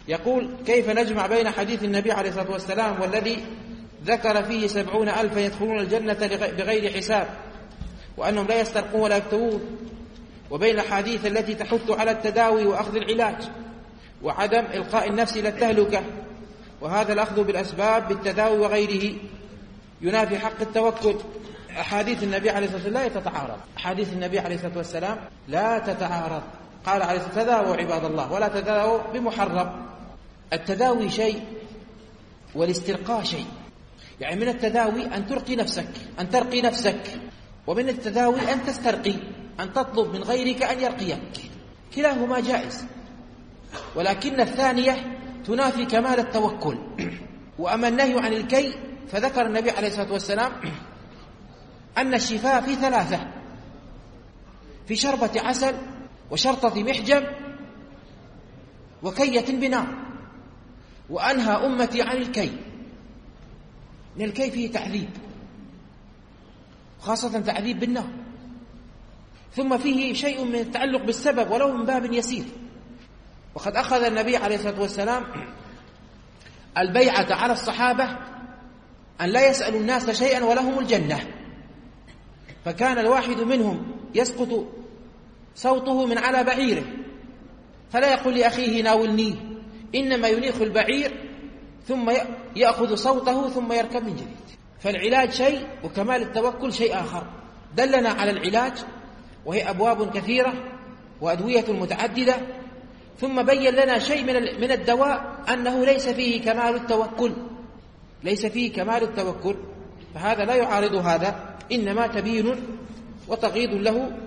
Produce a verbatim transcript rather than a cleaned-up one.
يقول: كيف نجمع بين حديث النبي عليه الصلاة والسلام والذي ذكر فيه سبعون ألفا يدخلون الجنة بغير حساب وأنهم لا يسترقون ولا يكتوون، وبين الحديث التي تحث على التداوي وأخذ العلاج وعدم إلقاء النفس إلى التهلكة، وهذا الأخذ بالأسباب بالتداوي وغيره ينافي حق التوكل. أحاديث النبي عليه الصلاة والسلام لا تتعارض، أحاديث النبي عليه الصلاة والسلام لا تتعارض. قال عليه الصلاة والسلام: تداووا عباد الله ولا تداووا بمحرم. التداوي شيء والاسترقاء شيء، يعني من التداوي أن ترقي نفسك، أن ترقي نفسك، ومن التداوي أن تسترقي، أن تطلب من غيرك أن يرقيك، كلاهما جائز، ولكن الثانية تنافي كمال التوكل. وأما النهي عن الكي فذكر النبي عليه الصلاة والسلام أن الشفاء في ثلاثة: في شربة عسل وشرطة محجم وكية بنار، وأنهى أمتي عن الكي. من الكي فيه تعذيب، خاصة تعذيب بالنار، ثم فيه شيء من التعلق بالسبب ولو من باب يسير. وقد أخذ النبي عليه الصلاة والسلام البيعة على الصحابة أن لا يسألوا الناس شيئا ولهم الجنة، فكان الواحد منهم يسقط صوته من على بعيره فلا يقول لأخيه ناولني، إنما ينيخ البعير ثم يأخذ صوته ثم يركب من جديد. فالعلاج شيء وكمال التوكل شيء آخر. دلنا على العلاج وهي أبواب كثيرة وأدوية متعددة، ثم بين لنا شيء من الدواء أنه ليس فيه كمال التوكل، ليس فيه كمال التوكل، فهذا لا يعارض هذا، إنما تبيين وتغييض له